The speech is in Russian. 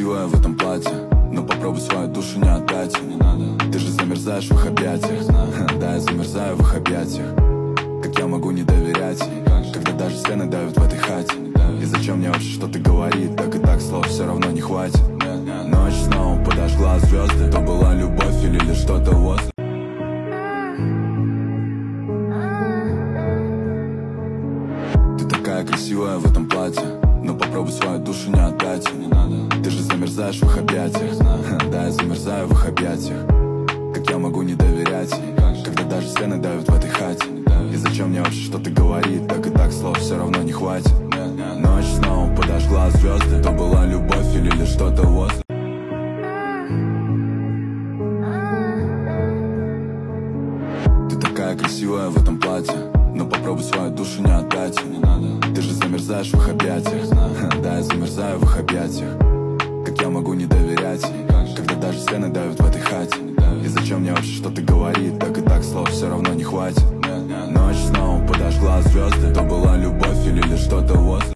красивая в этом платье, но попробуй свою душу не отдать. Не надо. Ты же замерзаешь в их объятиях. Да, я замерзаю в их объятиях. Как я могу не доверять ей, когда даже стены давят в этой хате? И зачем мне вообще что-то говорит? Так и так слов все равно не хватит. Ночь снова подожгла звезды. То была любовь или лишь что-то возле. Ты такая красивая в этом платье, но попробуй свою душу не отдать. Не надо. Ты же замерзаешь в их объятиях. Да, я замерзаю в их объятиях. Как я могу не доверять ей, когда даже стены давят в этой хате? И зачем мне вообще что-то говорит? Так и так слов все равно не хватит. Ночь снова подожгла звезды. То была любовь или лишь что-то возле. Ты такая красивая в этом платье, но попробуй свою душу не отдать. Не надо. Ты же замерзаешь в их объятиях. Да, я замерзаю в их объятиях. Как я могу не доверять ей, когда даже стены давят в этой хате? И зачем мне вообще что-то говорит? Так и так слов все равно не хватит. Ночь снова подожгла звезды. То была любовь или лишь что-то возле.